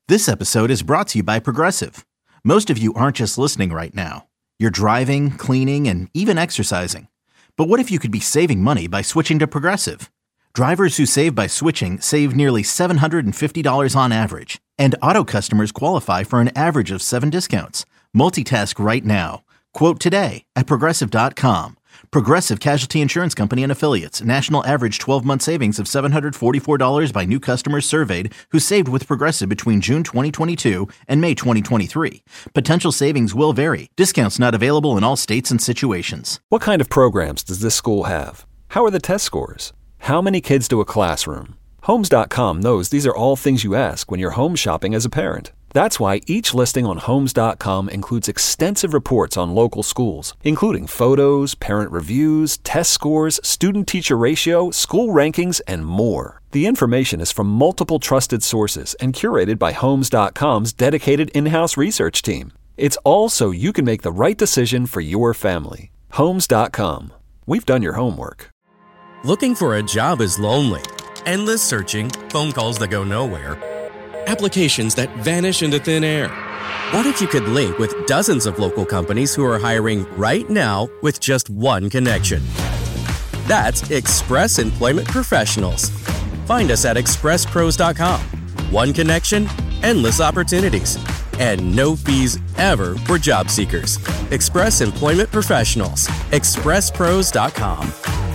This episode is brought to you by Progressive. Most of you aren't just listening right now. You're driving, cleaning, and even exercising. But what if you could be saving money by switching to Progressive? Drivers who save by switching save nearly $750 on average. And auto customers qualify for an average of 7 discounts. Multitask right now. Quote today at Progressive.com. Progressive Casualty Insurance Company and Affiliates. National average 12-month savings of $744 by new customers surveyed who saved with Progressive between June 2022 and May 2023. Potential savings will vary. Discounts not available in all states and situations. What kind of programs does this school have? How are the test scores? How many kids do a classroom? Homes.com knows these are all things you ask when you're home shopping as a parent. That's why each listing on Homes.com includes extensive reports on local schools, including photos, parent reviews, test scores, student-teacher ratio, school rankings, and more. The information is from multiple trusted sources and curated by Homes.com's dedicated in-house research team. It's all so you can make the right decision for your family. Homes.com. We've done your homework. Looking for a job is lonely. Endless searching, phone calls that go nowhere, applications that vanish into thin air. What if you could link with dozens of local companies who are hiring right now with just one connection? That's Express Employment Professionals. Find us at expresspros.com. One connection, endless opportunities, and no fees ever for job seekers. Express Employment Professionals. expresspros.com.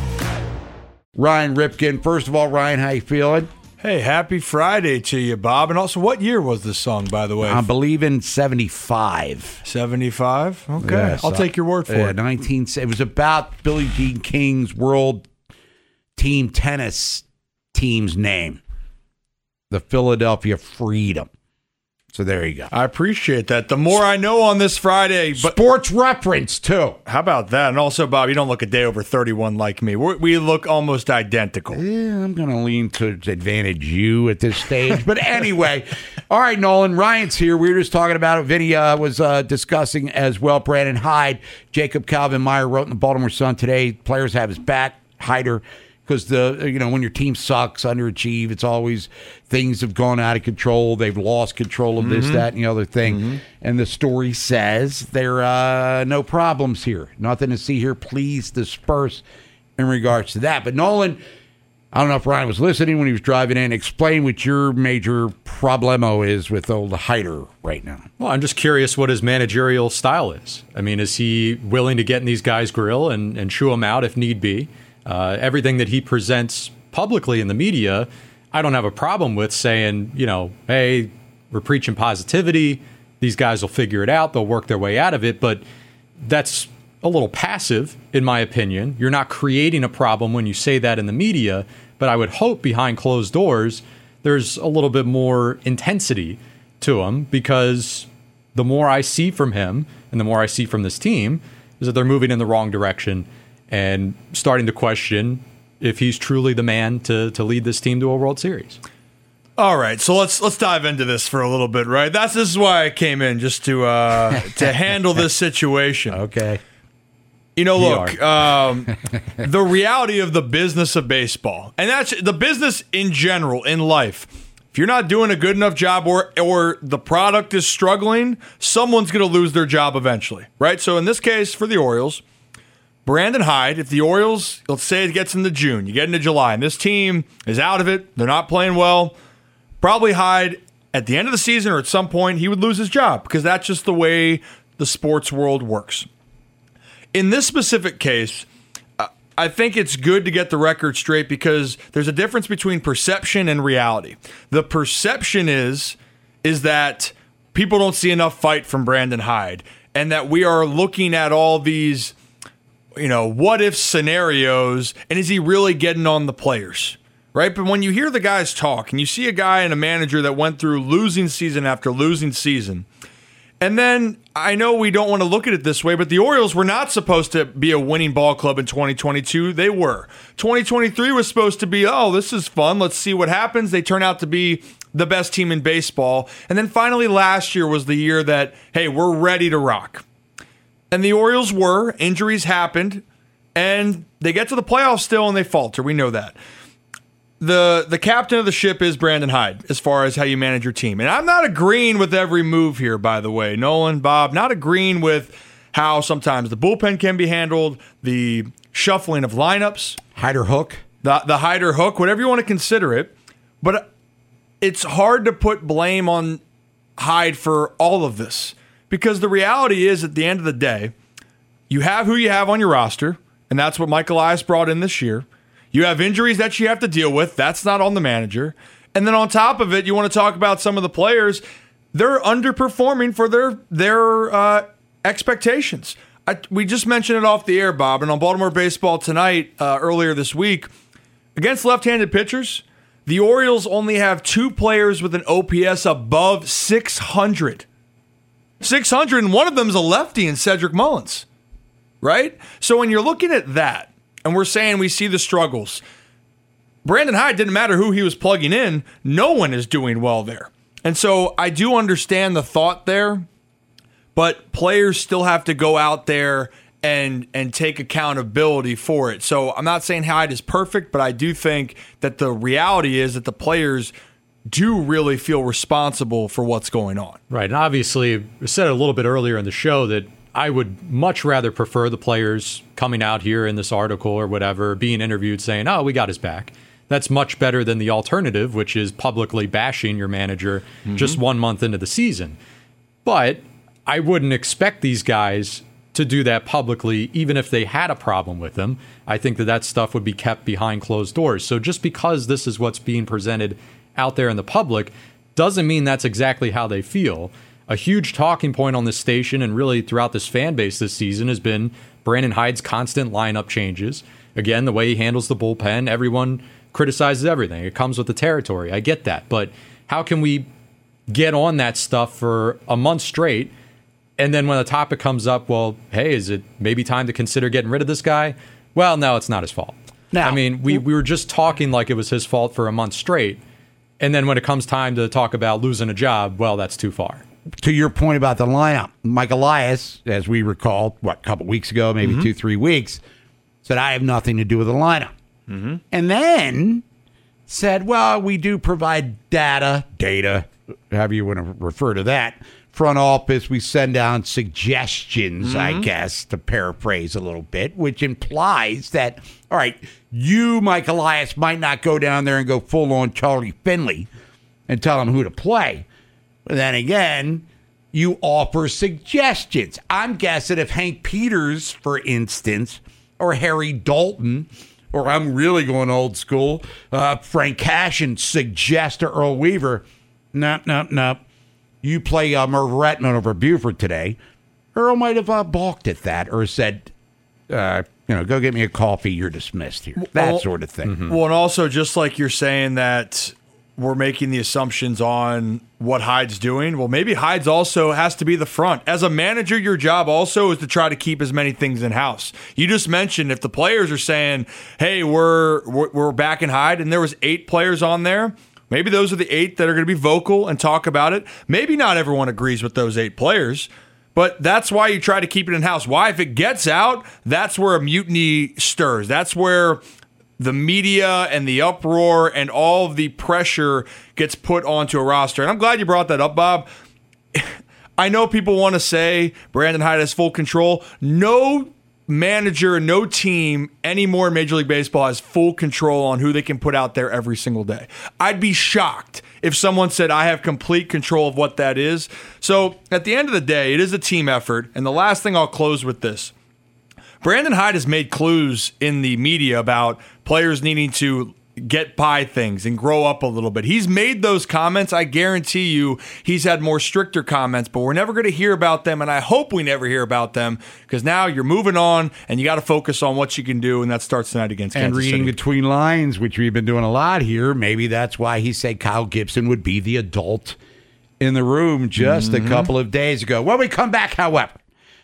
Ryan Ripken. First of all, Ryan, how you feeling? Hey, happy Friday to you, Bob. And also, what year was this song, by the way? I believe in 75. 75? Okay. Yes, I'll take your word for it. It was about Billie Jean King's world team tennis team's name, the Philadelphia Freedom. So there you go. I appreciate that. The more I know on this Friday. But sports reference, too. How about that? And also, Bob, you don't look a day over 31 like me. We look almost identical. Yeah, I'm going to lean to advantage you at this stage. But anyway, all right, Nolan, Ryan's here. We were just talking about it. Vinny was discussing as well. Brandon Hyde, Jacob Calvin-Meyer wrote in the Baltimore Sun today, players have his back, Hyder. Because when your team sucks, underachieve, it's always things have gone out of control. They've lost control of this, that, and the other thing. Mm-hmm. And the story says there are no problems here. Nothing to see here. Please disperse in regards to that. But Nolan, I don't know if Ryan was listening when he was driving in. Explain what your major problemo is with old Hyder right now. Well, I'm just curious what his managerial style is. I mean, is he willing to get in these guys' grill and chew them out if need be? Everything that he presents publicly in the media, I don't have a problem with saying, hey, we're preaching positivity. These guys will figure it out. They'll work their way out of it. But that's a little passive, in my opinion. You're not creating a problem when you say that in the media. But I would hope behind closed doors, there's a little bit more intensity to him, because the more I see from him and the more I see from this team is that they're moving in the wrong direction and starting to question if he's truly the man to lead this team to a World Series. All right, so let's dive into this for a little bit, right? This is why I came in, just to handle this situation. Okay. Look, the reality of the business of baseball, and that's the business in general in life. If you're not doing a good enough job or the product is struggling, someone's going to lose their job eventually, right? So in this case, for the Orioles, Brandon Hyde, if the Orioles, let's say it gets into June, you get into July, and this team is out of it, they're not playing well, probably Hyde, at the end of the season or at some point, he would lose his job, because that's just the way the sports world works. In this specific case, I think it's good to get the record straight, because there's a difference between perception and reality. The perception is that people don't see enough fight from Brandon Hyde, and that we are looking at all these what if scenarios, and is he really getting on the players, right? But when you hear the guys talk and you see a guy and a manager that went through losing season after losing season, and then I know we don't want to look at it this way, but the Orioles were not supposed to be a winning ball club in 2022. They were. 2023 was supposed to be, this is fun. Let's see what happens. They turn out to be the best team in baseball. And then finally last year was the year that, hey, we're ready to rock. And the Orioles were. Injuries happened. And they get to the playoffs still and they falter. We know that. the captain of the ship is Brandon Hyde as far as how you manage your team. And I'm not agreeing with every move here, by the way. Nolan, Bob, not agreeing with how sometimes the bullpen can be handled, the shuffling of lineups. Hyder hook. The Hyder hook, whatever you want to consider it. But it's hard to put blame on Hyde for all of this. Because the reality is, at the end of the day, you have who you have on your roster, and that's what Mike Elias brought in this year. You have injuries that you have to deal with. That's not on the manager. And then on top of it, you want to talk about some of the players. They're underperforming for their expectations. We just mentioned it off the air, Bob, and on Baltimore Baseball Tonight earlier this week, against left-handed pitchers, the Orioles only have 2 players with an OPS above 600. 600, and one of them is a lefty in Cedric Mullins, right? So when you're looking at that, and we're saying we see the struggles, Brandon Hyde, didn't matter who he was plugging in, no one is doing well there. And so I do understand the thought there, but players still have to go out there and take accountability for it. So I'm not saying Hyde is perfect, but I do think that the reality is that the players do really feel responsible for what's going on. Right. And obviously, I said it a little bit earlier in the show that I would much rather prefer the players coming out here in this article or whatever, being interviewed saying, oh, we got his back. That's much better than the alternative, which is publicly bashing your manager just 1 month into the season. But I wouldn't expect these guys to do that publicly, even if they had a problem with them. I think that stuff would be kept behind closed doors. So just because this is what's being presented out there in the public doesn't mean that's exactly how they feel. A huge talking point on this station and really throughout this fan base this season has been Brandon Hyde's constant lineup changes. Again, the way he handles the bullpen, everyone criticizes everything. It comes with the territory. I get that. But how can we get on that stuff for a month straight, and then when the topic comes up, well, hey, is it maybe time to consider getting rid of this guy? Well, no, it's not his fault. Now, I mean, we were just talking like it was his fault for a month straight. And then when it comes time to talk about losing a job, well, that's too far. To your point about the lineup, Mike Elias, as we recall, a couple weeks ago, maybe 2-3 weeks, said, I have nothing to do with the lineup. And then said, well, we do provide data, however you want to refer to that. Front office, we send down suggestions, I guess, to paraphrase a little bit, which implies that, all right, you, Mike Elias, might not go down there and go full-on Charlie Finley and tell him who to play. But then again, you offer suggestions. I'm guessing if Hank Peters, for instance, or Harry Dalton, or I'm really going old school, Frank Cashin suggest to Earl Weaver, no. You play Merv Retman over Buford today. Earl might have balked at that or said, go get me a coffee. You're dismissed here. That sort of thing. Well, and also just like you're saying that we're making the assumptions on what Hyde's doing. Well, maybe Hyde's also has to be the front. As a manager, your job also is to try to keep as many things in-house. You just mentioned if the players are saying, hey, we're back in Hyde, and there was 8 players on there, maybe those are the 8 that are going to be vocal and talk about it. Maybe not everyone agrees with those 8 players, but that's why you try to keep it in-house. Why? If it gets out, that's where a mutiny stirs. That's where the media and the uproar and all of the pressure gets put onto a roster. And I'm glad you brought that up, Bob. I know people want to say Brandon Hyde has full control. No manager, no team anymore in Major League Baseball has full control on who they can put out there every single day. I'd be shocked if someone said I have complete control of what that is. So at the end of the day, it is a team effort. And the last thing I'll close with this. Brandon Hyde has made clues in the media about players needing to get by things and grow up a little bit. He's made those comments. I guarantee you he's had more stricter comments, but we're never going to hear about them, and I hope we never hear about them because now you're moving on and you got to focus on what you can do, and that starts tonight against Kansas City. And reading between lines, which we've been doing a lot here, maybe that's why he said Kyle Gibson would be the adult in the room just a couple of days ago. When we come back, however,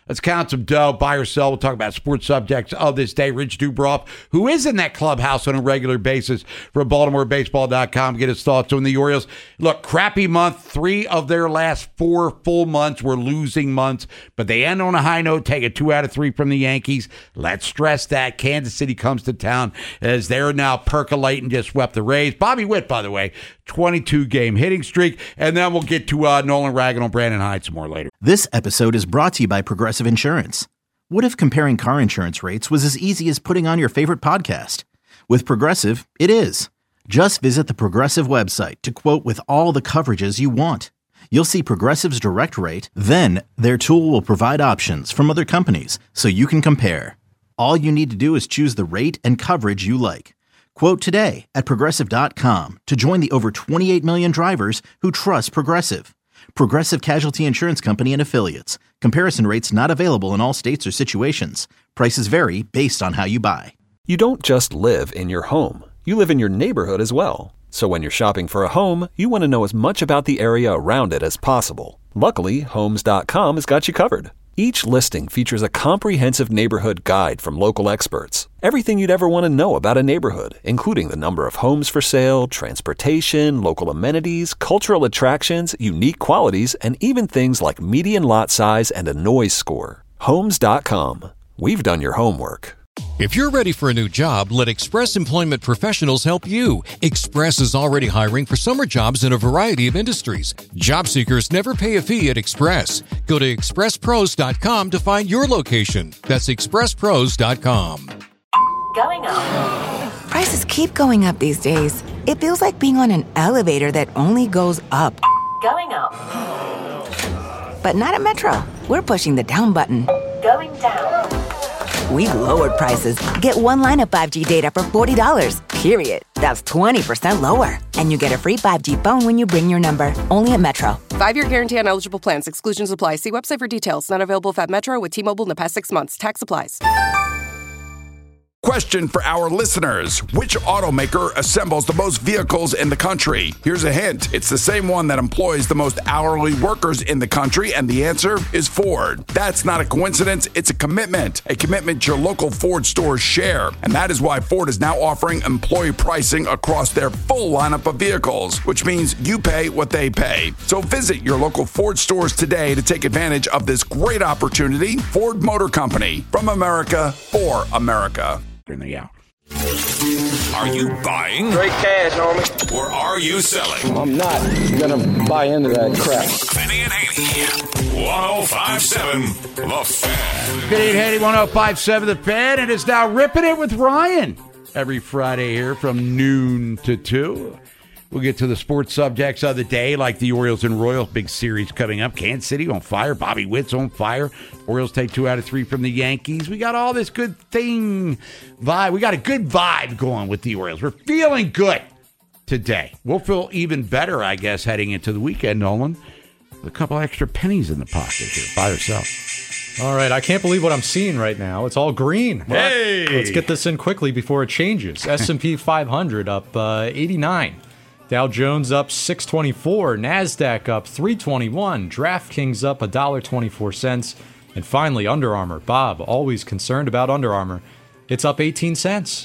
Let's count some dough, buy or sell. We'll talk about sports subjects of this day. Rich Dubroff, who is in that clubhouse on a regular basis from BaltimoreBaseball.com, get his thoughts on the Orioles. Look, crappy month. 3 of their last 4 full months were losing months, but they end on a high note, take a 2 out of 3 from the Yankees. Let's stress that. Kansas City comes to town as they're now percolating, just swept the Rays. Bobby Witt, by the way, 22-game hitting streak. And then we'll get to Nolan Ragan on Brandon Hyde some more later. This episode is brought to you by Progressive Insurance. What if comparing car insurance rates was as easy as putting on your favorite podcast? With Progressive, it is. Just visit the Progressive website to quote with all the coverages you want. You'll see Progressive's direct rate, then their tool will provide options from other companies so you can compare. All you need to do is choose the rate and coverage you like. Quote today at Progressive.com to join the over 28 million drivers who trust Progressive. Progressive Casualty Insurance Company and Affiliates. Comparison rates not available in all states or situations. Prices vary based on how you buy. You don't just live in your home. You live in your neighborhood as well. So when you're shopping for a home, you want to know as much about the area around it as possible. Luckily, Homes.com has got you covered. Each listing features a comprehensive neighborhood guide from local experts. Everything you'd ever want to know about a neighborhood, including the number of homes for sale, transportation, local amenities, cultural attractions, unique qualities, and even things like median lot size and a noise score. Homes.com. We've done your homework. If you're ready for a new job, let Express Employment Professionals help you. Express is already hiring for summer jobs in a variety of industries. Job seekers never pay a fee at Express. Go to expresspros.com to find your location. That's expresspros.com. Going up. Prices keep going up these days. It feels like being on an elevator that only goes up. Going up. But not at Metro. We're pushing the down button. Going down. We've lowered prices. Get one line of 5G data for $40, period. That's 20% lower. And you get a free 5G phone when you bring your number. Only at Metro. 5-year guarantee on eligible plans. Exclusions apply. See website for details. Not available at Metro with T-Mobile in the past 6 months. Tax applies. Question for our listeners. Which automaker assembles the most vehicles in the country? Here's a hint. It's the same one that employs the most hourly workers in the country, and the answer is Ford. That's not a coincidence. It's a commitment your local Ford stores share. And that is why Ford is now offering employee pricing across their full lineup of vehicles, which means you pay what they pay. So visit your local Ford stores today to take advantage of this great opportunity. Ford Motor Company, from America for America. In the out. Are you buying? Straight cash, homie. Or are you selling? I'm not gonna buy into that crap. Vinny and Haney, 1057 The Fan. Vinny and Haney, 1057 The Fan, and it's now Ripping It with Ryan every Friday here from noon to 2. We'll get to the sports subjects of the day, like the Orioles and Royals. Big series coming up. Kansas City on fire. Bobby Witt's on fire. Orioles take 2 out of 3 from the Yankees. We got all this good thing vibe. We got a good vibe going with the Orioles. We're feeling good today. We'll feel even better, I guess, heading into the weekend, Nolan. With a couple extra pennies in the pocket here. Buy or sell. All right, I can't believe what I'm seeing right now. It's all green. Hey! Let's get this in quickly before it changes. S&P 500 up 89. Dow Jones up 624, NASDAQ up 321, DraftKings up $1.24, and finally Under Armour. Bob, always concerned about Under Armour. It's up 18 cents.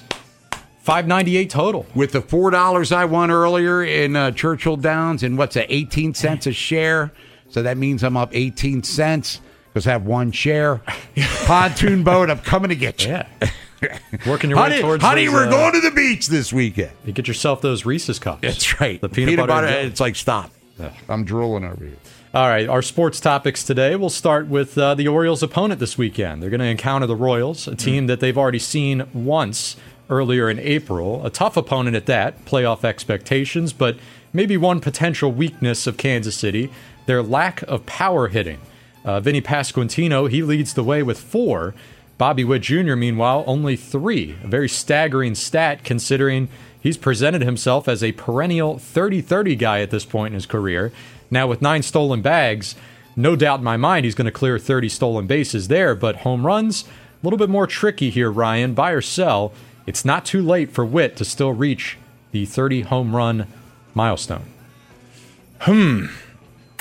$5.98 total. With the $4 I won earlier in Churchill Downs, and what's that, 18 cents a share? So that means I'm up 18 cents because I have one share. Pontoon boat, I'm coming to get you. Yeah. Working your way towards honey, those, we're going to the beach this weekend. You get yourself those Reese's cups. That's right. The peanut butter. It's like, stop. I'm drooling over here. All right, our sports topics today. We'll start with the Orioles' opponent this weekend. They're going to encounter the Royals, a team that they've already seen once earlier in April. A tough opponent at that, playoff expectations, but maybe one potential weakness of Kansas City, their lack of power hitting. Vinny Pasquantino, he leads the way with 4. Bobby Witt Jr., meanwhile, only 3. A very staggering stat considering he's presented himself as a perennial 30-30 guy at this point in his career. Now, with 9 stolen bags, no doubt in my mind he's going to clear 30 stolen bases there, but home runs, a little bit more tricky here, Ryan. Buy or sell, it's not too late for Witt to still reach the 30 home run milestone.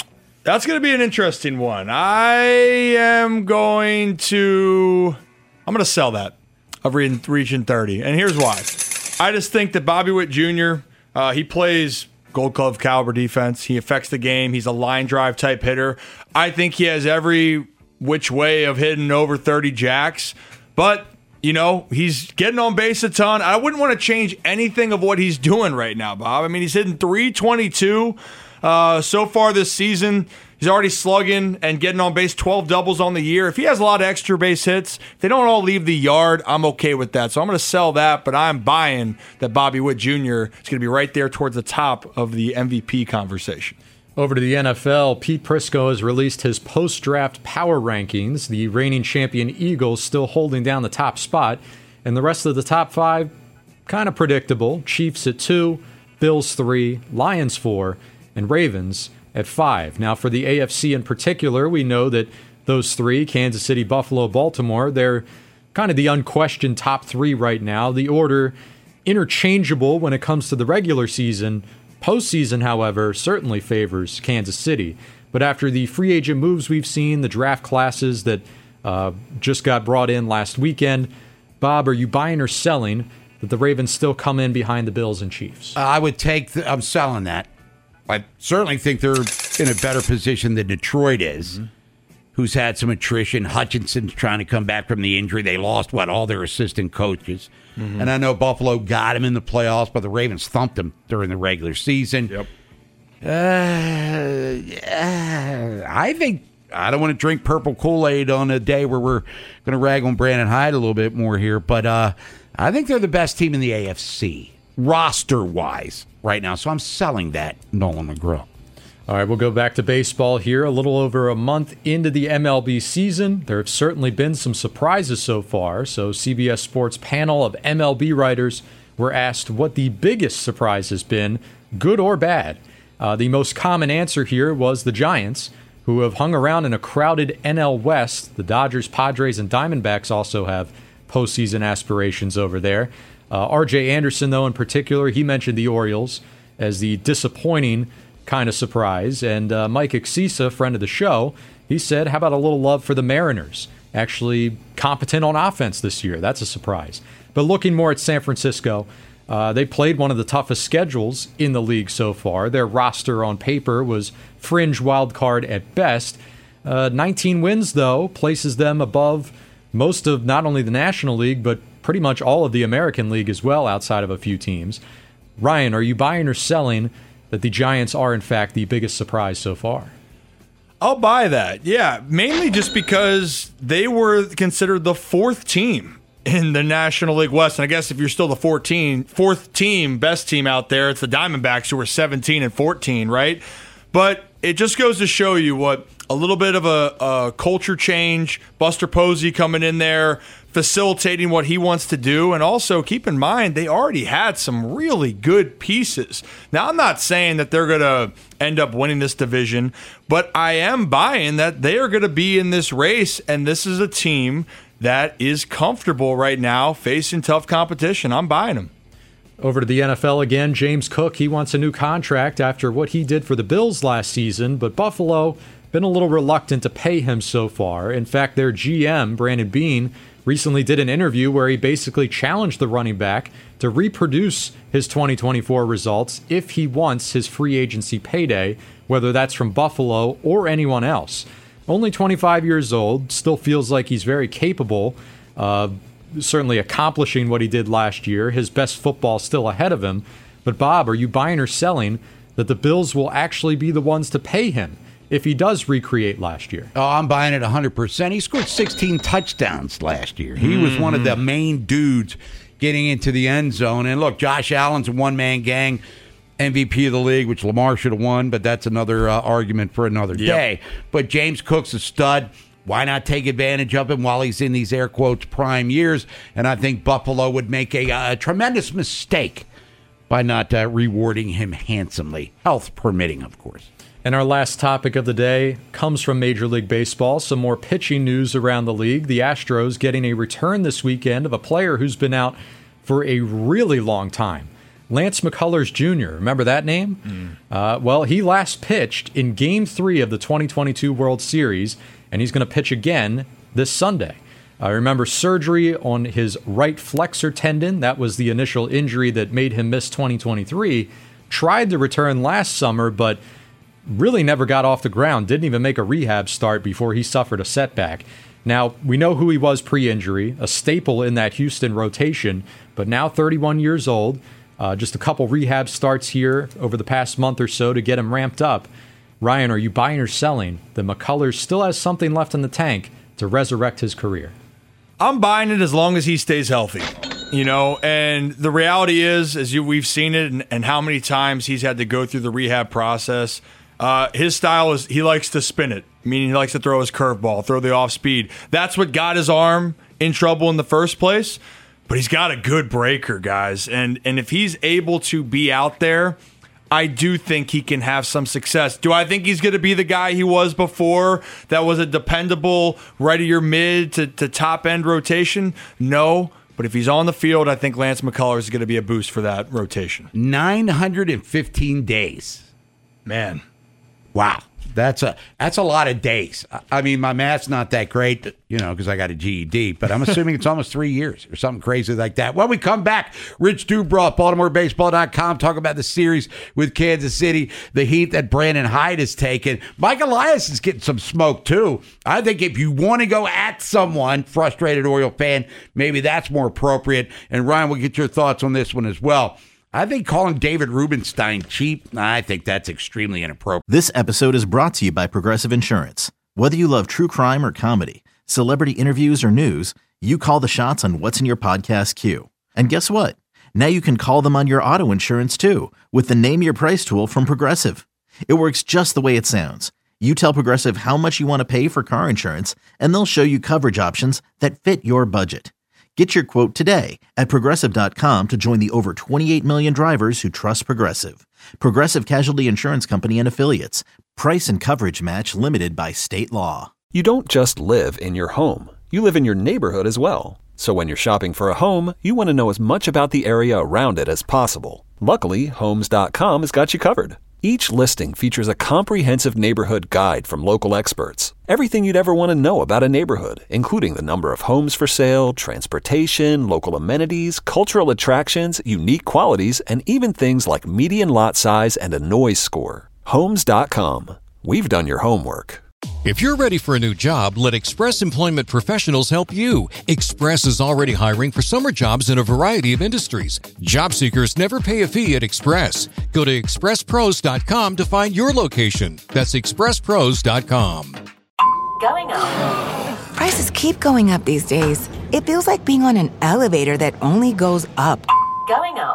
That's going to be an interesting one. I'm going to sell that of reaching 30. And here's why. I just think that Bobby Witt Jr., he plays Gold Glove caliber defense. He affects the game. He's a line drive type hitter. I think he has every which way of hitting over 30 jacks. But, he's getting on base a ton. I wouldn't want to change anything of what he's doing right now, Bob. I mean, he's hitting 322 so far this season. He's already slugging and getting on base 12 doubles on the year. If he has a lot of extra base hits, if they don't all leave the yard, I'm okay with that. So I'm going to sell that, but I'm buying that Bobby Witt Jr. is going to be right there towards the top of the MVP conversation. Over to the NFL, Pete Prisco has released his post-draft power rankings. The reigning champion Eagles still holding down the top spot, and the rest of the top 5, kind of predictable. Chiefs at 2, Bills 3, Lions 4, and Ravens at 5. Now, for the AFC in particular, we know that those 3, Kansas City, Buffalo, Baltimore, they're kind of the unquestioned top 3 right now. The order interchangeable when it comes to the regular season. Postseason, however, certainly favors Kansas City. But after the free agent moves we've seen, the draft classes that just got brought in last weekend, Bob, are you buying or selling that the Ravens still come in behind the Bills and Chiefs? I would I'm selling that. I certainly think they're in a better position than Detroit is, who's had some attrition. Hutchinson's trying to come back from the injury. They lost, all their assistant coaches. And I know Buffalo got him in the playoffs, but the Ravens thumped him during the regular season. Yep. I think I don't want to drink purple Kool-Aid on a day where we're going to rag on Brandon Hyde a little bit more here, but I think they're the best team in the AFC, roster-wise, right now. So I'm selling that, Nolan McGraw. All right, we'll go back to baseball here. A little over a month into the MLB season, there have certainly been some surprises so far. So CBS Sports panel of MLB writers were asked what the biggest surprise has been, good or bad. The most common answer here was the Giants, who have hung around in a crowded NL West. The Dodgers, Padres, and Diamondbacks also have postseason aspirations over there. R.J. Anderson, though, in particular, he mentioned the Orioles as the disappointing kind of surprise. And Mike Exisa, friend of the show, he said, how about a little love for the Mariners? Actually competent on offense this year. That's a surprise. But looking more at San Francisco, they played one of the toughest schedules in the league so far. Their roster on paper was fringe wild card at best. 19 wins, though, places them above most of not only the National League, but pretty much all of the American League as well, outside of a few teams. Ryan, are you buying or selling that the Giants are, in fact, the biggest surprise so far? I'll buy that. Yeah, mainly just because they were considered the 4th team in the National League West. And I guess if you're still the 4th team, best team out there, it's the Diamondbacks, who were 17 and 14, right? But it just goes to show you what a little bit of a culture change, Buster Posey coming in there, facilitating what he wants to do. And also keep in mind, they already had some really good pieces. Now, I'm not saying that they're going to end up winning this division, but I am buying that they are going to be in this race. And this is a team that is comfortable right now facing tough competition. I'm buying them. Over to the NFL again, James Cook, he wants a new contract after what he did for the Bills last season, but Buffalo been a little reluctant to pay him so far. In fact, their GM, Brandon Beane, recently did an interview where he basically challenged the running back to reproduce his 2024 results if he wants his free agency payday, whether that's from Buffalo or anyone else. Only 25 years old, still feels like he's very capable of certainly accomplishing what he did last year. His best football still ahead of him. But Bob, are you buying or selling that the Bills will actually be the ones to pay him if he does recreate last year? Oh, I'm buying it 100%. He scored 16 touchdowns last year. He was one of the main dudes getting into the end zone. And look, Josh Allen's a one-man gang, MVP of the league, which Lamar should have won, but that's another argument for another day. But James Cook's a stud. Why not take advantage of him while he's in these air quotes prime years? And I think Buffalo would make a tremendous mistake by not rewarding him handsomely, health permitting, of course. And our last topic of the day comes from Major League Baseball. Some more pitching news around the league. The Astros getting a return this weekend of a player who's been out for a really long time. Lance McCullers Jr., remember that name? Well, he last pitched in Game 3 of the 2022 World Series, and he's going to pitch again this Sunday. I remember surgery on his right flexor tendon. That was the initial injury that made him miss 2023. Tried to return last summer, but really never got off the ground. Didn't even make a rehab start before he suffered a setback. Now, we know who he was pre-injury, a staple in that Houston rotation, but now 31 years old. Just a couple rehab starts here over the past month or so to get him ramped up. Ryan, are you buying or selling that McCullers still has something left in the tank to resurrect his career? I'm buying it as long as he stays healthy, and the reality is, we've seen it and how many times he's had to go through the rehab process. His style is he likes to spin it, meaning he likes to throw his curveball, throw the off speed. That's what got his arm in trouble in the first place. But he's got a good breaker, guys. And if he's able to be out there, I do think he can have some success. Do I think he's going to be the guy he was before that was a dependable right of your mid to top end rotation? No. But if he's on the field, I think Lance McCullers is going to be a boost for that rotation. 915 days. Man. Wow. That's a lot of days. I mean, my math's not that great, because I got a GED, but I'm assuming it's almost 3 years or something crazy like that. When we come back, Rich Dubroff, BaltimoreBaseball.com, talk about the series with Kansas City, the heat that Brandon Hyde has taken. Mike Elias is getting some smoke, too. I think if you want to go at someone, frustrated Oriole fan, maybe that's more appropriate. And Ryan, we'll get your thoughts on this one as well. I think calling David Rubenstein cheap, I think that's extremely inappropriate. This episode is brought to you by Progressive Insurance. Whether you love true crime or comedy, celebrity interviews or news, you call the shots on what's in your podcast queue. And guess what? Now you can call them on your auto insurance too with the Name Your Price tool from Progressive. It works just the way it sounds. You tell Progressive how much you want to pay for car insurance, and they'll show you coverage options that fit your budget. Get your quote today at Progressive.com to join the over 28 million drivers who trust Progressive. Progressive Casualty Insurance Company and Affiliates. Price and coverage match limited by state law. You don't just live in your home. You live in your neighborhood as well. So when you're shopping for a home, you want to know as much about the area around it as possible. Luckily, Homes.com has got you covered. Each listing features a comprehensive neighborhood guide from local experts. Everything you'd ever want to know about a neighborhood, including the number of homes for sale, transportation, local amenities, cultural attractions, unique qualities, and even things like median lot size and a noise score. Homes.com. We've done your homework. If you're ready for a new job, let Express Employment Professionals help you. Express is already hiring for summer jobs in a variety of industries. Job seekers never pay a fee at Express. Go to expresspros.com to find your location. That's expresspros.com. Going up. Prices keep going up these days. It feels like being on an elevator that only goes up. Going up.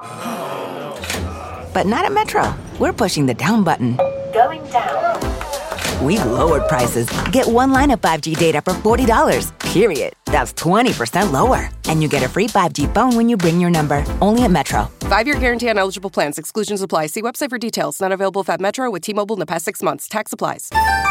But not at Metro. We're pushing the down button. Going down. We've lowered prices. Get one line of 5G data for $40, period. That's 20% lower. And you get a free 5G phone when you bring your number. Only at Metro. 5-year guarantee on eligible plans. Exclusions apply. See website for details. Not available at Metro with T-Mobile in the past 6 months. Tax applies.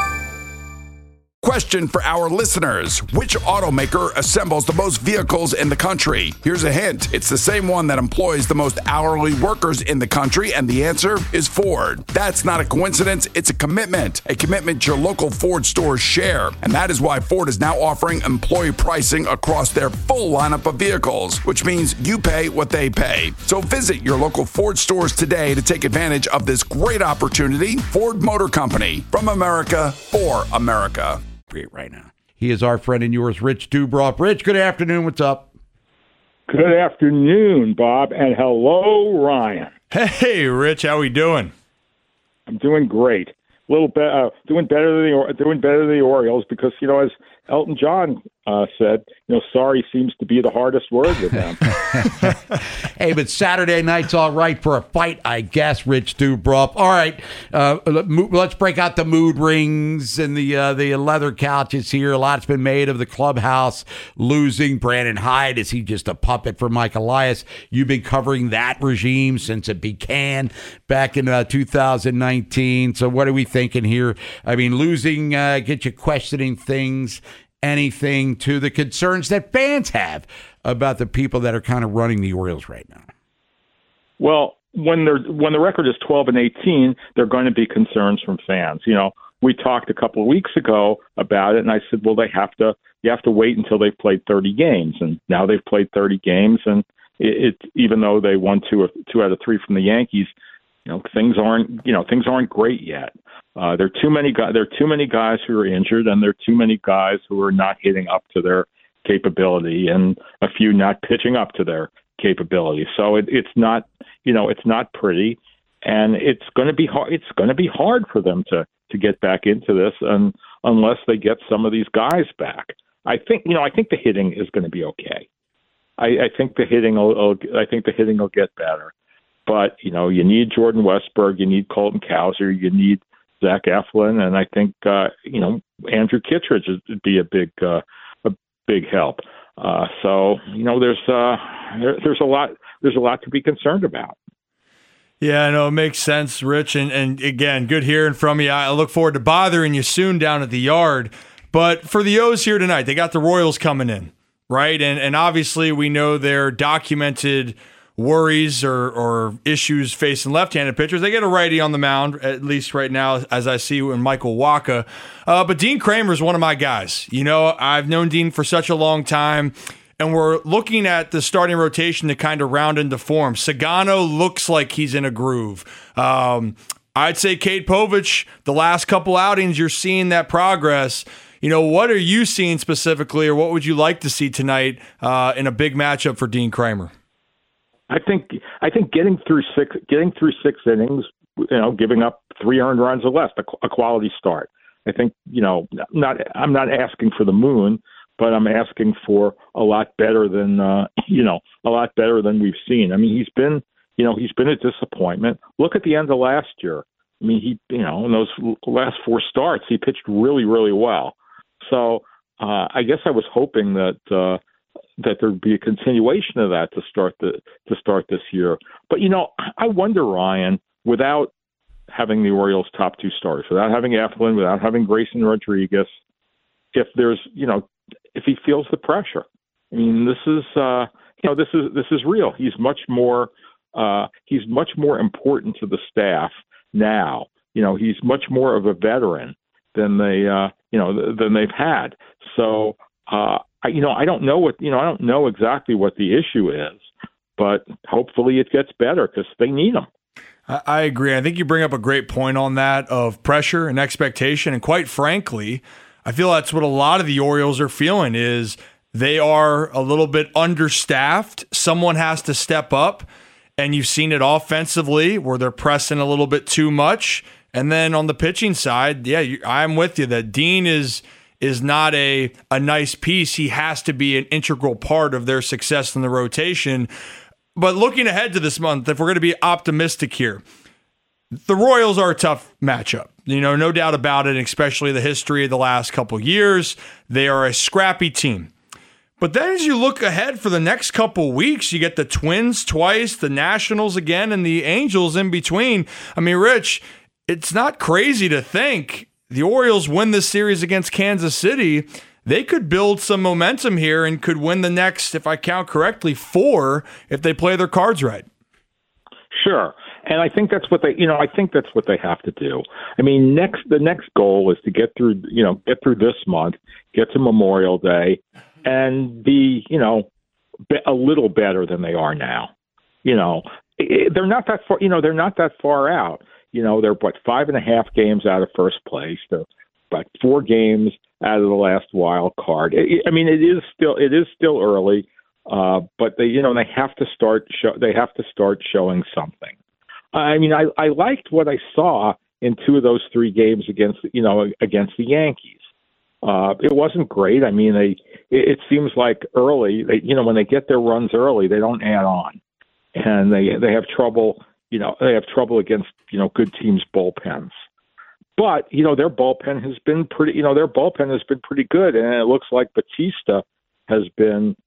Question for our listeners. Which automaker assembles the most vehicles in the country? Here's a hint. It's the same one that employs the most hourly workers in the country, and the answer is Ford. That's not a coincidence. It's a commitment your local Ford stores share. And that is why Ford is now offering employee pricing across their full lineup of vehicles, which means you pay what they pay. So visit your local Ford stores today to take advantage of this great opportunity. Ford Motor Company, from America for America. Right now. He is our friend and yours, Rich Dubroff. Rich, good afternoon. What's up? Good afternoon, Bob, and hello, Ryan. Hey, Rich, how we doing? I'm doing great. A little bit, doing better than the Orioles because, as Elton John said, sorry seems to be the hardest word with them. Hey, but Saturday night's all right for a fight, I guess, Rich Dubroff. All right, let's break out the mood rings and the leather couches here. A lot's been made of the clubhouse losing. Brandon Hyde, is he just a puppet for Mike Elias? You've been covering that regime since it began back in 2019. So what are we thinking here? I mean, losing get you questioning things. Anything to the concerns that fans have about the people that are kind of running the Orioles right now? Well, when the record is 12-18, there are going to be concerns from fans. We talked a couple of weeks ago about it, and I said, well, you have to wait until they've played 30 games, and now they've played 30 games, and it even though they won two out of three from the Yankees, things aren't great yet. There are too many guys who are injured, and there are too many guys who are not hitting up to their capability, and a few not pitching up to their capability. So it's not pretty, and it's going to be hard. It's going to be hard for them to get back into this, and unless they get some of these guys back. I think the hitting is going to be okay. I think the hitting will get better. But, you need Jordan Westburg, you need Colton Cowser, you need Zach Eflin, and I think, Andrew Kittredge would be a big help. So, there's a lot to be concerned about. Yeah, I know, it makes sense, Rich. And again, good hearing from you. I look forward to bothering you soon down at the yard. But for the O's here tonight, they got the Royals coming in, right? And obviously we know their documented worries or issues facing left-handed pitchers. They get a righty on the mound, at least right now, as I see in Michael Wacha. But Dean Kramer is one of my guys. I've known Dean for such a long time, and we're looking at the starting rotation to kind of round into form. Sagano looks like he's in a groove. I'd say Cade Povich, the last couple outings, you're seeing that progress. What are you seeing specifically, or what would you like to see tonight in a big matchup for Dean Kramer? I think getting through six innings, giving up 3 earned runs or less, a quality start. I think I'm not asking for the moon, but I'm asking for a lot better than we've seen. I mean, he's been a disappointment. Look at the end of last year. I mean, in those last 4 starts, he pitched really, really well. So I guess I was hoping that there'd be a continuation of that to start this year. But I wonder, Ryan, without having the Orioles' top 2 starters, without having Eflin, without having Grayson Rodriguez, if he feels the pressure. I mean, this is real. He's much more important to the staff now. He's much more of a veteran than they've had. So. I don't know exactly what the issue is, but hopefully it gets better because they need them. I agree. I think you bring up a great point on that of pressure and expectation. And quite frankly, I feel that's what a lot of the Orioles are feeling is they are a little bit understaffed. Someone has to step up, and you've seen it offensively where they're pressing a little bit too much. And then on the pitching side, I'm with you that Dean is not a nice piece. He has to be an integral part of their success in the rotation. But looking ahead to this month, if we're going to be optimistic here, the Royals are a tough matchup. No doubt about it, especially the history of the last couple years. They are a scrappy team. But then as you look ahead for the next couple weeks, you get the Twins twice, the Nationals again, and the Angels in between. I mean, Rich, it's not crazy to think the Orioles win this series against Kansas City, they could build some momentum here and could win the next, if I count correctly, 4 if they play their cards right. Sure. And I think that's what they have to do. I mean, the next goal is to get through this month, get to Memorial Day, and be, a little better than they are now. They're not that far, they're not that far out. They're 5.5 games out of first place. They're about 4 games out of the last wild card. I mean, it is still early, but they have to start showing something. I mean, I liked what I saw in 2 of those 3 games against the Yankees. It wasn't great. I mean, it seems like early, when they get their runs early, they don't add on, and they have trouble. They have trouble against, good teams' bullpens. But, their bullpen has been pretty good. And it looks like Batista has been,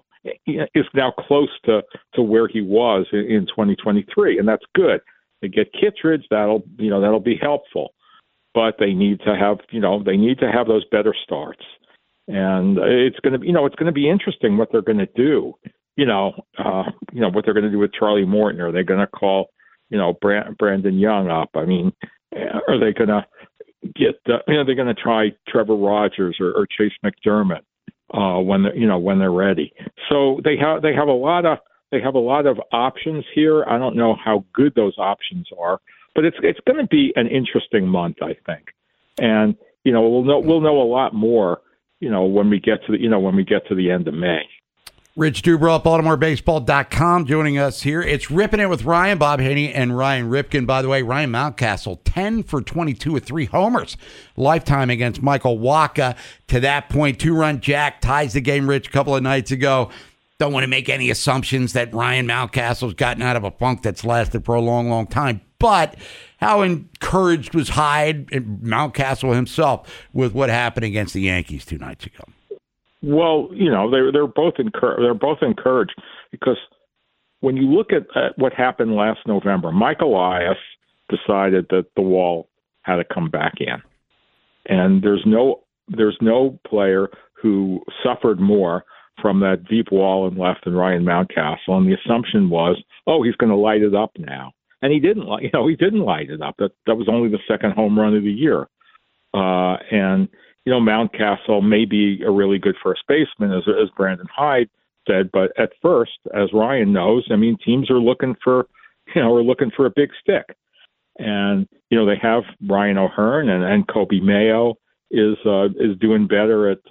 is now close to where he was in 2023. And that's good. They get Kittredge, that'll be helpful. But they need to have, those better starts. And it's going to be interesting what they're going to do. What they're going to do with Charlie Morton. Are they going to call Brandon Young up? I mean, are they going to get? They're going to try Trevor Rogers or Chase McDermott when they're ready. So they have a lot of options here. I don't know how good those options are, but it's going to be an interesting month, I think. And we'll know a lot more when we get to the end of May. Rich Dubrow, BaltimoreBaseball.com, joining us here. It's Ripping It with Ryan, Bob Haney, and Ryan Ripken. By the way, Ryan Mountcastle, 10 for 22 with 3 homers. Lifetime against Michael Wacha. To that point, 2-run jack ties the game, Rich, a couple of nights ago. Don't want to make any assumptions that Ryan Mountcastle's gotten out of a funk that's lasted for a long, long time. But how encouraged was Hyde and Mountcastle himself with what happened against the Yankees 2 nights ago? Well, they're both encouraged because when you look at what happened last November, Mike Elias decided that the wall had to come back in, and there's no player who suffered more from that deep wall in left than Ryan Mountcastle, and the assumption was, he's going to light it up now, and he didn't. He didn't light it up. That was only the second home run of the year, and. Mountcastle may be a really good first baseman, as Brandon Hyde said, but at first, as Ryan knows, I mean, teams are looking for a big stick, and they have Ryan O'Hearn and Kobe Mayo is doing better at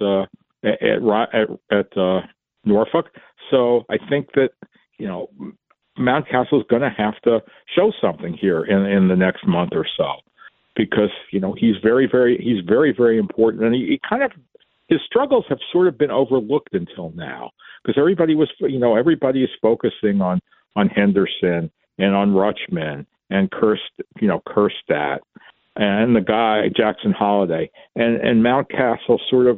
Norfolk. So I think that Mountcastle is going to have to show something here in the next month or so. Because he's very, very important, and his struggles have sort of been overlooked until now. Because everybody is focusing on Henderson and on Rutschman and Kjerstad and the guy Jackson Holiday, and Mountcastle sort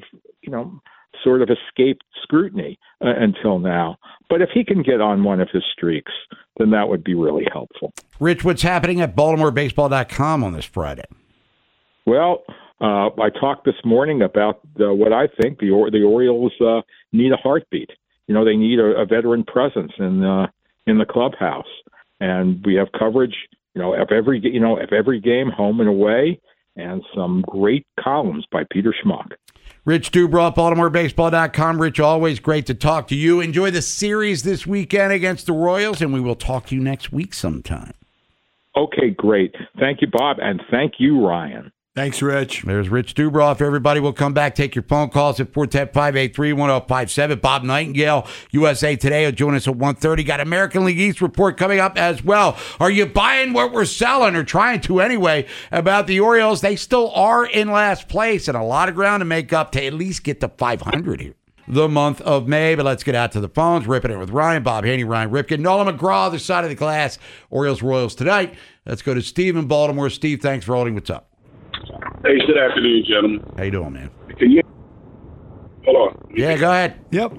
of escaped scrutiny until now. But if he can get on one of his streaks, then that would be really helpful. Rich, what's happening at BaltimoreBaseball.com on this Friday? Well, I talked this morning about what I think the Orioles need a heartbeat. They need a veteran presence in the clubhouse, and we have coverage, of every game, home and away, and some great columns by Peter Schmuck. Rich Dubrow, BaltimoreBaseball.com. Rich, always great to talk to you. Enjoy the series this weekend against the Royals, and we will talk to you next week sometime. Okay, great. Thank you, Bob, and thank you, Ryan. Thanks, Rich. There's Rich Dubrow. Everybody will come back. Take your phone calls at 410-583-1057. Bob Nightingale, USA Today, will join us at 1:30. Got American League East report coming up as well. Are you buying what we're selling, or trying to anyway, about the Orioles? They still are in last place, and a lot of ground to make up to at least get to 500 here. The month of May, but let's get out to the phones. Ripping It with Ryan, Bob Haney, Ryan Ripken, Nolan McGraw, other side of the glass. Orioles tonight. Let's go to Steve in Baltimore. Steve, thanks for holding. What's up? Hey, good afternoon, gentlemen. How you doing, man? Can you hold on? Yeah, go ahead. Yep.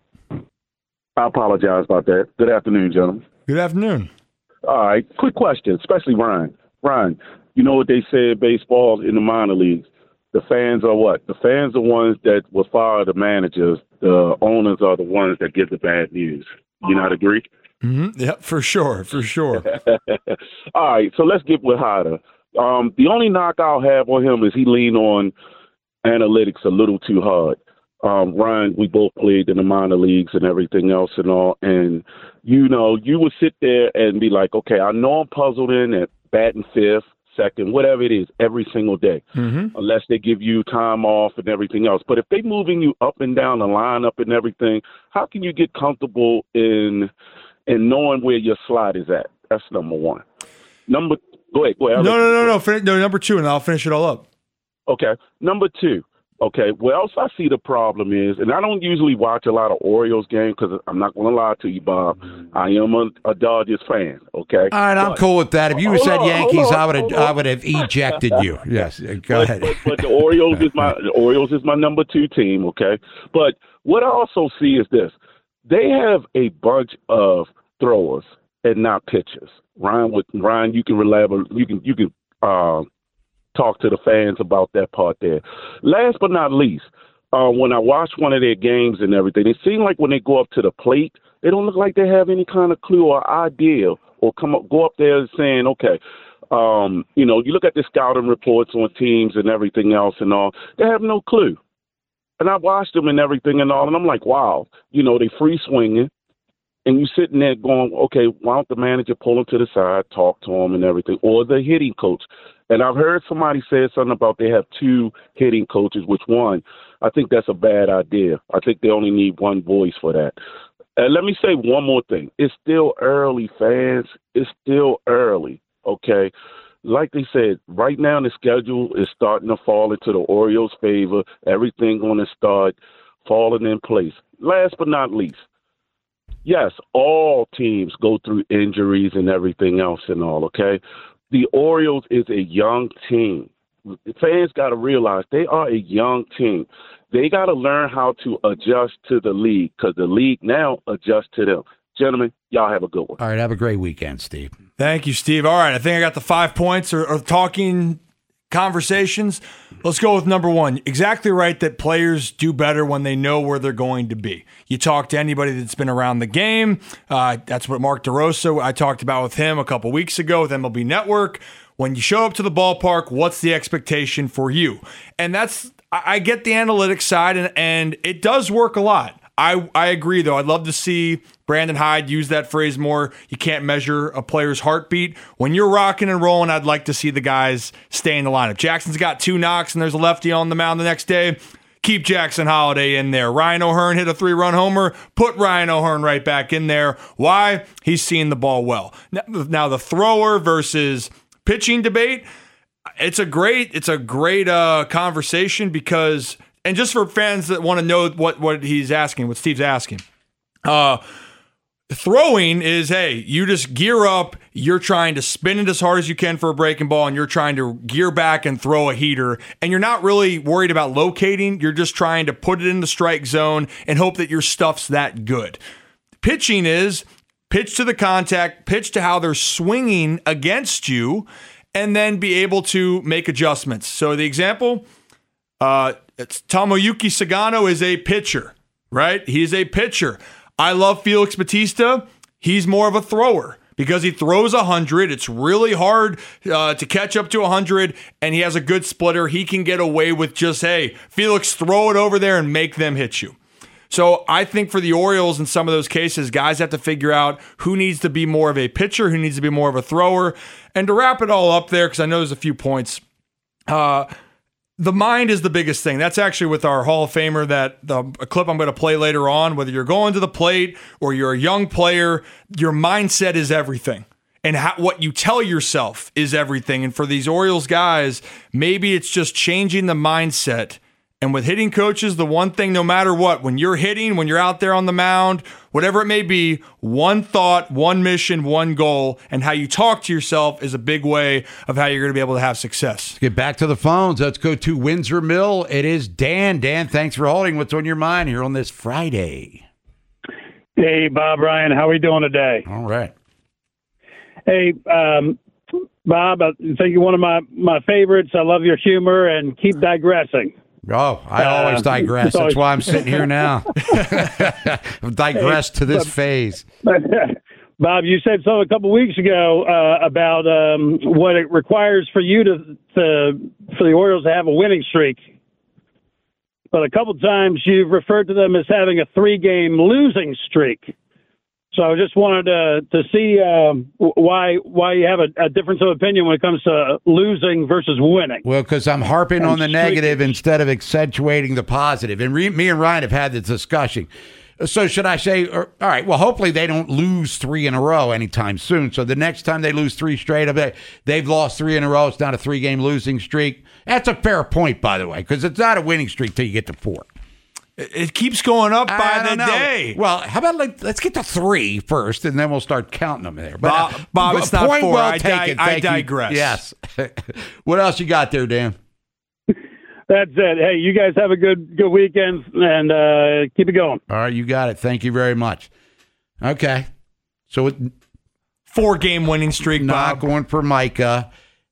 I apologize about that. Good afternoon, gentlemen. Good afternoon. All right, quick question, especially Ryan. Ryan, you know what they say in baseball in the minor leagues? The fans are what? The fans are ones that will fire the managers. The owners are the ones that get the bad news. You not agree? Mm-hmm. Yeah, for sure. All right, so let's get with Hyder. The only knock I'll have on him is he leaned on analytics a little too hard. Ryan, we both played in the minor leagues and everything else and all. And, you would sit there and be like, okay, I know I'm puzzled in at batting fifth, second, whatever it is, every single day, unless they give you time off and everything else. But if they're moving you up and down the lineup and everything, how can you get comfortable in knowing where your slot is at? That's number one. Go ahead. No. Number two, and I'll finish it all up. Okay. Number two. Okay. Where else I see the problem is, and I don't usually watch a lot of Orioles games because I'm not going to lie to you, Bob. I am a Dodgers fan. Okay. All right, I'm cool with that. If you said Yankees, I would have ejected you. Yes. Go ahead. But the Orioles is my number two team. Okay. But what I also see is this: they have a bunch of throwers and not pitchers. Ryan, you can talk to the fans about that part there. Last but not least, when I watch one of their games and everything, it seems like when they go up to the plate, they don't look like they have any kind of clue or idea or go up there saying, okay, you look at the scouting reports on teams and everything else and all, they have no clue. And I watched them and everything and all, and I'm like, wow, they free swinging. And you sitting there going, okay, why don't the manager pull them to the side, talk to them and everything, or the hitting coach. And I've heard somebody say something about they have 2 hitting coaches, which one, I think that's a bad idea. I think they only need one voice for that. And let me say one more thing. It's still early, fans. It's still early, okay? Like they said, right now the schedule is starting to fall into the Orioles' favor. Everything going to start falling in place. Last but not least, yes, all teams go through injuries and everything else and all, okay? The Orioles is a young team. The fans got to realize they are a young team. They got to learn how to adjust to the league because the league now adjusts to them. Gentlemen, y'all have a good one. All right, have a great weekend, Steve. Thank you, Steve. All right, I think I got the 5 points or talking conversations. Let's go with number 1. Exactly right that players do better when they know where they're going to be. You talk to anybody that's been around the game. That's what Mark DeRosa, I talked about with him a couple weeks ago with MLB Network. When you show up to the ballpark, what's the expectation for you? And I get the analytics side, and it does work a lot. I agree, though. I'd love to see Brandon Hyde use that phrase more. You can't measure a player's heartbeat. When you're rocking and rolling, I'd like to see the guys stay in the lineup. Jackson's got 2 knocks, and there's a lefty on the mound the next day. Keep Jackson Holiday in there. Ryan O'Hearn hit a 3-run homer. Put Ryan O'Hearn right back in there. Why? He's seeing the ball well. Now the thrower versus pitching debate, it's a great conversation because, and just for fans that want to know what he's asking, what Steve's asking, throwing is, hey, you just gear up, you're trying to spin it as hard as you can for a breaking ball, and you're trying to gear back and throw a heater, and you're not really worried about locating, you're just trying to put it in the strike zone and hope that your stuff's that good. Pitching is pitch to the contact, pitch to how they're swinging against you, and then be able to make adjustments. So the example, Tomoyuki Sagano is a pitcher, right? He's a pitcher. I love Felix Bautista. He's more of a thrower because he throws 100. It's really hard to catch up to 100, and he has a good splitter. He can get away with just, hey, Felix, throw it over there and make them hit you. So I think for the Orioles in some of those cases, guys have to figure out who needs to be more of a pitcher, who needs to be more of a thrower. And to wrap it all up there, because I know there's a few points, the mind is the biggest thing. That's actually with our Hall of Famer, a clip I'm going to play later on. Whether you're going to the plate or you're a young player, your mindset is everything. And what you tell yourself is everything. And for these Orioles guys, maybe it's just changing the mindset. And with hitting coaches, the one thing, no matter what, when you're hitting, when you're out there on the mound, whatever it may be, one thought, one mission, one goal, and how you talk to yourself is a big way of how you're going to be able to have success. Let's get back to the phones. Let's go to Windsor Mill. It is Dan. Dan, thanks for holding. What's on your mind here on this Friday? Hey, Bob, Ryan, how are we doing today? All right. Hey, Bob, I think you're one of my favorites. I love your humor, and keep digressing. Oh, I always digress. That's why I'm sitting here now. I've digressed to this phase. Bob, you said something a couple weeks ago about what it requires for you for the Orioles to have a winning streak. But a couple times you've referred to them as having a 3-game losing streak. So I just wanted to see why you have a difference of opinion when it comes to losing versus winning. Well, because I'm harping on the negative instead of accentuating the positive. And me and Ryan have had this discussion. So should I say, all right, well, hopefully they don't lose 3 in a row anytime soon. So the next time they lose 3 straight, they've lost 3 in a row. It's not a 3-game losing streak. That's a fair point, by the way, because it's not a winning streak till you get to 4. It keeps going up by the day. Well, how about let's get to 3 first, and then we'll start counting them there. But, Bob, it's not 4. Well I digress. Yes. What else you got there, Dan? That's it. Hey, you guys have a good weekend, and keep it going. All right, you got it. Thank you very much. Okay. So 4-game winning streak, not Bob. going for Micah.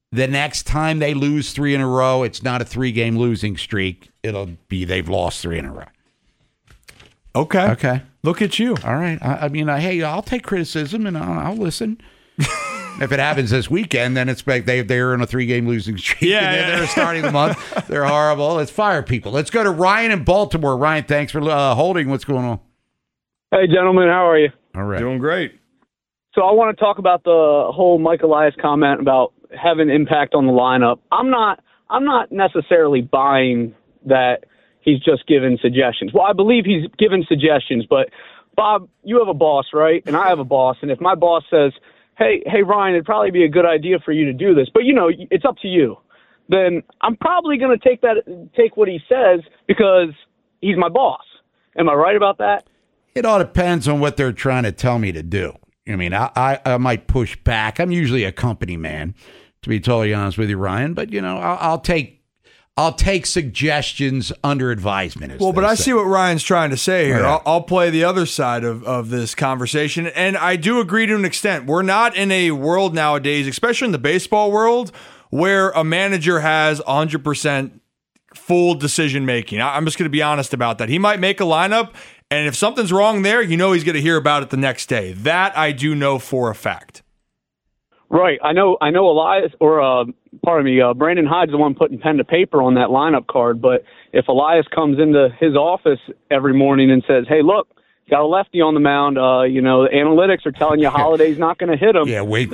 the next time they lose 3 in a row, it's not a 3-game losing streak. It'll be they've lost 3 in a row. Okay. Look at you. All right. I mean, hey, I'll take criticism and I'll listen. If it happens this weekend, then it's like they're in a 3-game losing streak. Yeah, They're starting the month. They're horrible. Let's fire people. Let's go to Ryan in Baltimore. Ryan, thanks for holding. What's going on? Hey, gentlemen. How are you? All right. Doing great. So I want to talk about the whole Mike Elias comment about having impact on the lineup. I'm not necessarily buying that he's just giving suggestions. Well, I believe he's giving suggestions, but Bob, you have a boss, right? And I have a boss. And if my boss says, hey, Ryan, it'd probably be a good idea for you to do this, but it's up to you, then I'm probably going to take what he says because he's my boss. Am I right about that? It all depends on what they're trying to tell me to do. I mean, I might push back. I'm usually a company man, to be totally honest with you, Ryan, but I'll take suggestions under advisement. Well, but I see what Ryan's trying to say here. Yeah. I'll play the other side of this conversation. And I do agree to an extent. We're not in a world nowadays, especially in the baseball world, where a manager has 100% full decision making. I'm just going to be honest about that. He might make a lineup, and if something's wrong there, he's going to hear about it the next day. That I do know for a fact. Right. I know Elias, Brandon Hyde's the one putting pen to paper on that lineup card, but if Elias comes into his office every morning and says, hey, look, got a lefty on the mound, the analytics are telling you Holiday's not going to hit him. Yeah, wait.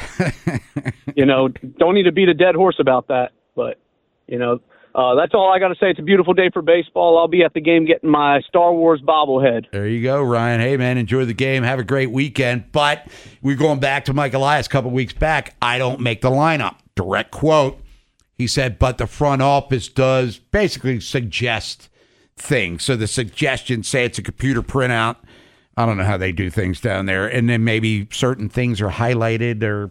Don't need to beat a dead horse about that, but, that's all I got to say. It's a beautiful day for baseball. I'll be at the game getting my Star Wars bobblehead. There you go, Ryan. Hey, man, enjoy the game. Have a great weekend. But we're going back to Mike Elias a couple weeks back. I don't make the lineup. Direct quote. He said, but the front office does basically suggest things. So the suggestions say it's a computer printout. I don't know how they do things down there. And then maybe certain things are highlighted or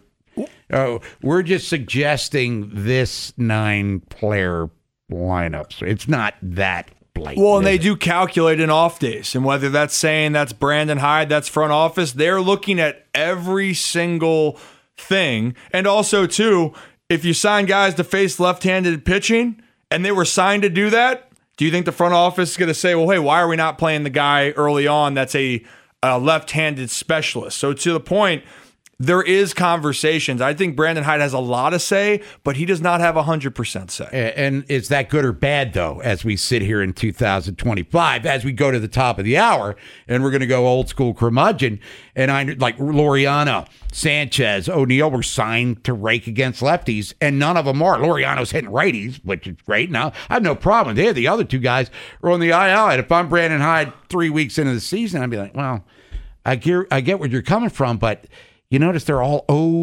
we're just suggesting this 9-player lineup. So it's not that blatant. Well, and they do calculate in off days. And whether that's saying that's Brandon Hyde, that's front office, they're looking at every single thing. And also, too, if you sign guys to face left-handed pitching and they were signed to do that, do you think the front office is going to say, well, hey, why are we not playing the guy early on that's a left-handed specialist? So to the point, there is conversations. I think Brandon Hyde has a lot to say, but he does not have 100% say. And is that good or bad, though, as we sit here in 2025, as we go to the top of the hour, and we're going to go old school curmudgeon, and like Laureano, Sanchez, O'Neill were signed to rake against lefties, and none of them are. Laureano's hitting righties, which is great. Now, I have no problem. The other two guys are on the IL, and if I'm Brandon Hyde 3 weeks into the season, I'd be like, well, I get where you're coming from, but you notice they're all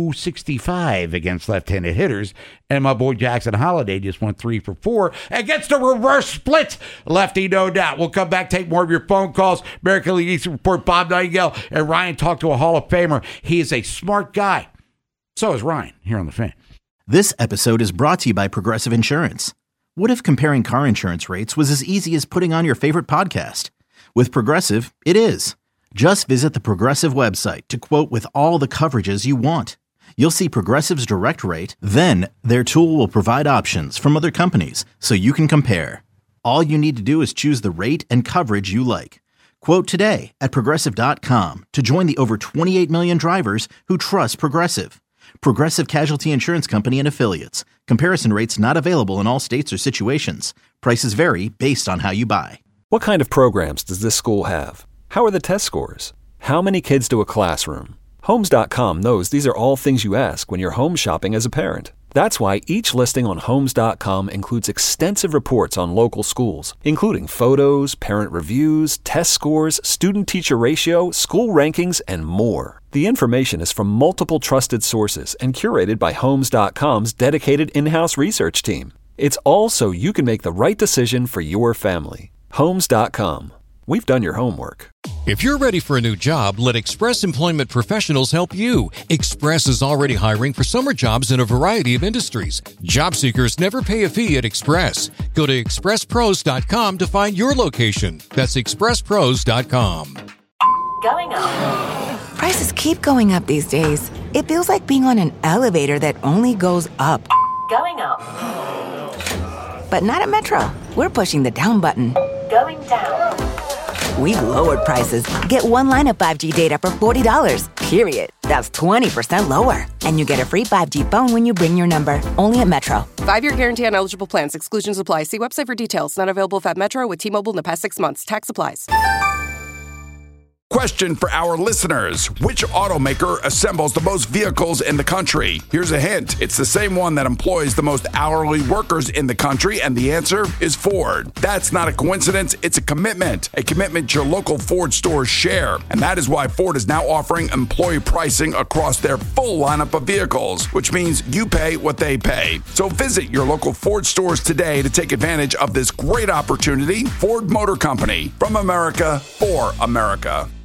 0-65 against left-handed hitters, and my boy Jackson Holiday just went 3 for 4 against a reverse split lefty, no doubt. We'll come back, take more of your phone calls. American League East report, Bob Nightingale, and Ryan talked to a Hall of Famer. He is a smart guy. So is Ryan here on The Fan. This episode is brought to you by Progressive Insurance. What if comparing car insurance rates was as easy as putting on your favorite podcast? With Progressive, it is. Just visit the Progressive website to quote with all the coverages you want. You'll see Progressive's direct rate, then their tool will provide options from other companies so you can compare. All you need to do is choose the rate and coverage you like. Quote today at Progressive.com to join the over 28 million drivers who trust Progressive. Progressive Casualty Insurance Company and Affiliates. Comparison rates not available in all states or situations. Prices vary based on how you buy. What kind of programs does this school have? How are the test scores? How many kids do a classroom? Homes.com knows these are all things you ask when you're home shopping as a parent. That's why each listing on Homes.com includes extensive reports on local schools, including photos, parent reviews, test scores, student-teacher ratio, school rankings, and more. The information is from multiple trusted sources and curated by Homes.com's dedicated in-house research team. It's all so you can make the right decision for your family. Homes.com. We've done your homework. If you're ready for a new job, let Express Employment Professionals help you. Express is already hiring for summer jobs in a variety of industries. Job seekers never pay a fee at Express. Go to expresspros.com to find your location. That's expresspros.com. Going up. Prices keep going up these days. it feels like being on an elevator that only goes up. Going up. But not at Metro. We're pushing the down button. Going down. We've lowered prices. Get one line of 5G data for $40, period. That's 20% lower. And you get a free 5G phone when you bring your number. Only at Metro. 5-year guarantee on eligible plans. Exclusions apply. See website for details. Not available at Metro with T-Mobile in the past 6 months. Tax applies. Question for our listeners. Which automaker assembles the most vehicles in the country? Here's a hint. It's the same one that employs the most hourly workers in the country, and the answer is Ford. That's not a coincidence. It's a commitment your local Ford stores share. And that is why Ford is now offering employee pricing across their full lineup of vehicles, which means you pay what they pay. So visit your local Ford stores today to take advantage of this great opportunity. Ford Motor Company, from America, for America.